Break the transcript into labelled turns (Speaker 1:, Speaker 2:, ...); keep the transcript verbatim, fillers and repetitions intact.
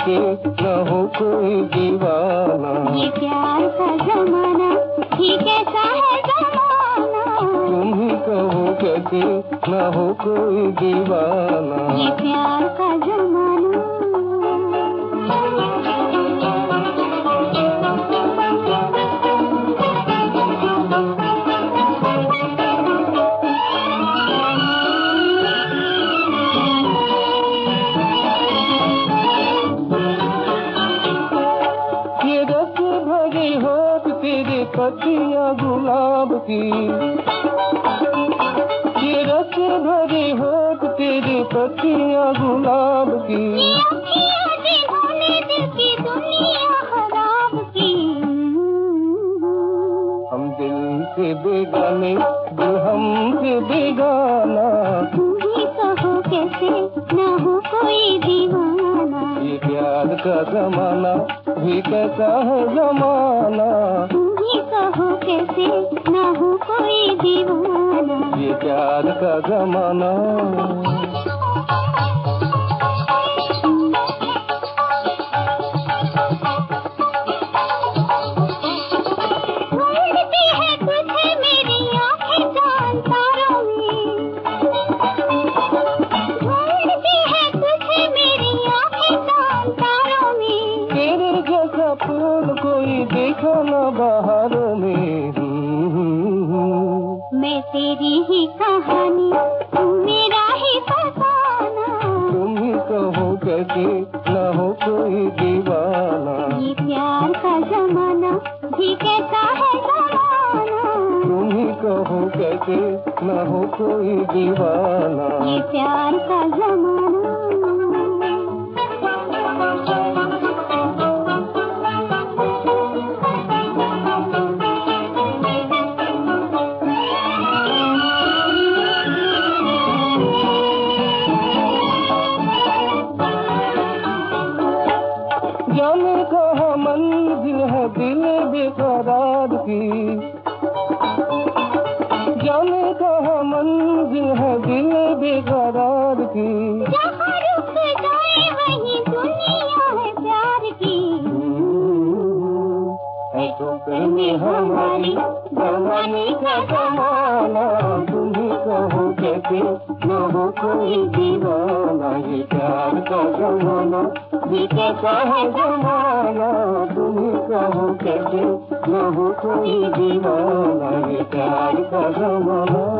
Speaker 1: कैसे न हो कोई दीवाना।
Speaker 2: ये प्यार का जमाना ही कैसा है जमाना।
Speaker 1: तुम ही कहो कैसे न हो कोई दीवाना।
Speaker 2: ये प्यार का जमाना।
Speaker 1: पत्तियाँ गुलाब की, ये रस भरी होठ तेरी पत्तियाँ गुलाब की।
Speaker 2: ये अखियाँ जिन्होंने दिल की दुनिया खराब की।
Speaker 1: हम दिल से बेगाने, दिल हमसे बेगाना।
Speaker 2: तुम ही कहो कैसे न हो कोई दीवाना।
Speaker 1: ये प्यार का जमाना भी कैसा है जमाना।
Speaker 2: कहो कैसे न हो कोई दीवाना।
Speaker 1: ये प्यार का जमाना।
Speaker 2: ढूंढती है तुझे मेरी आँखें चांद तारों में। ढूंढती है तुझे मेरी आँखें चांद तारों में।
Speaker 1: तेरे जैसा फूल कोई देखा न बहारों में।
Speaker 2: मैं तेरी ही कहानी, तू मेरा ही फसाना।
Speaker 1: तुम ही कहो कैसे न हो कोई दीवाना।
Speaker 2: ये प्यार का जमाना भी कैसा है जमाना।
Speaker 1: तुम ही कहो कैसे न हो कोई दीवाना।
Speaker 2: ये प्यार का जमाना।
Speaker 1: जाने कहाँ मंजिल है दिल बेकरार की। जाने कहाँ मंजिल है दिल बेकरार की।
Speaker 2: जहाँ रुक जाए वही दुनिया है प्यार की।
Speaker 1: है तो करनी हमारी जमाने का जमाना। तुम ही कहो कैसे न हो कोई दीवाना। ये प्यार का जमाना ये कैसा है जमाना। तुम ही कहो कैसे न हो कोई दीवाना। ये प्यार का जमाना।